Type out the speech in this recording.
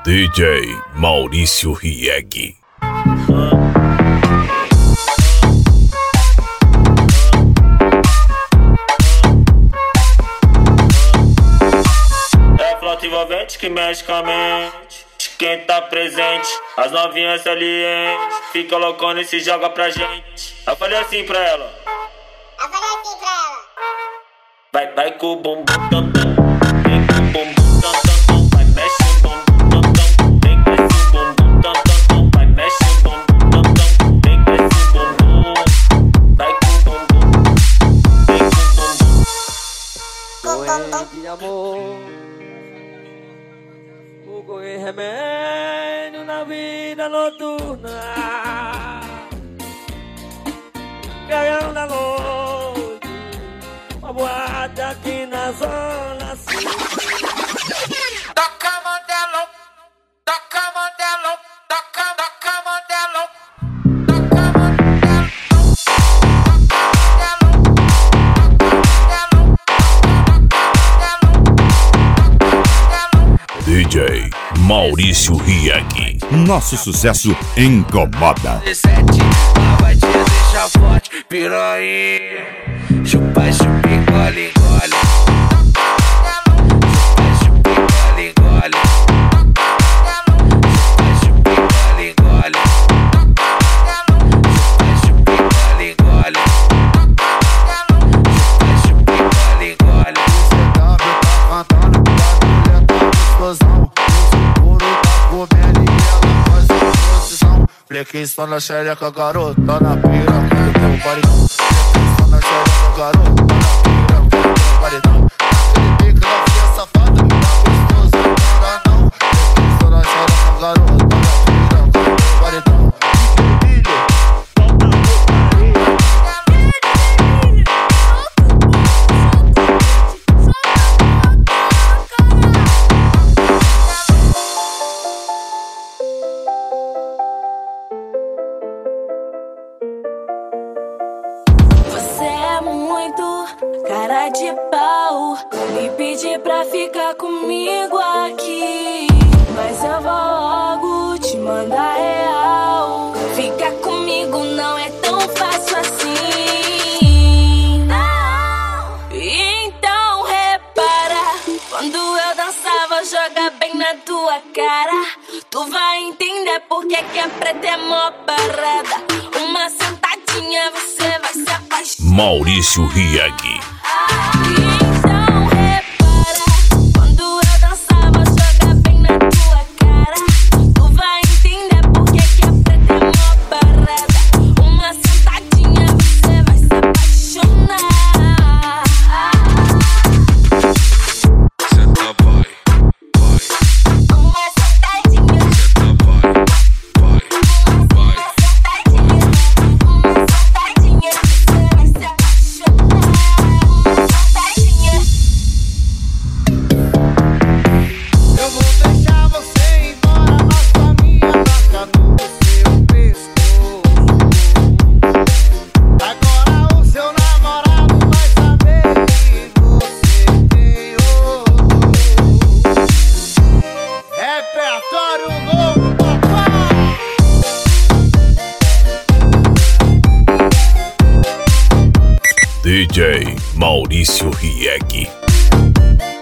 DJ Maurício Rieg. É flauta envolvente que mexe com a mente de quem tá presente. As novinhas salientes fica loucona e se joga pra gente. Eu falei assim pra ela. Vai com o bumbum tam tam. Vem com o bumbum tam tam tam. Vai mexe o bumbum tam tam. Vem com esse bumbum tam tam tam. Vai mexe o bumbum tam tam. Vem com esse bumbum. Vai com o bumbum. Vem com o bumbum. Doente de amor, fogo e remédio na vida noturna. Caião da noite, uma boate aqui na zona sul. Toca modelo, toca modelo, toca modelo, toca modelo. DJ Maurício Rieg. Nosso sucesso incomoda. 17, ela vai te deixar forte, piranha. Chupa, chupa, engole, engole. Chupa, chupa, engole, engole. Chupa, chupa, engole, engole. Chupa, chupa, engole, engole. Chupa, chupa, engole, engole. Tá cantando que a mulher tá explosão. O couro tá comendo e ela faz uma posição. Flequinho só na xereca, garota, na piroca do teu paredão. Flequinho só na xereca, garota, na piroca do teu paredão. Aquele pique da filha safada, tá gostoso, não dá não. Flequinho só na xereca, garota, na piroca do teu paredão. Cara de pau, me pedi pra ficar comigo aqui, mas eu vou logo te mandar real. Ficar comigo não é tão fácil assim. Não. Então repara, quando eu dançava joga bem na tua cara. Tu vai entender porque que a preta é mó parada. Uma sentadinha você vai se apaixonar. Maurício Rieg. Então repara, quando eu dançava joga bem na tua cara. Tu vai entender porque que a preta é mó parada. Uma sentadinha você vai se apaixonar. Senta, vai, vai. Uma sentadinha. Senta, vai, vai, vai. Uma sentadinha você vai se apaixonar. Eu vou deixar você ir embora, mas com a minha marca no seu pescoço. Agora o seu namorado vai saber que você tem outro. Repertório novo, papai. DJ Maurício Rieg.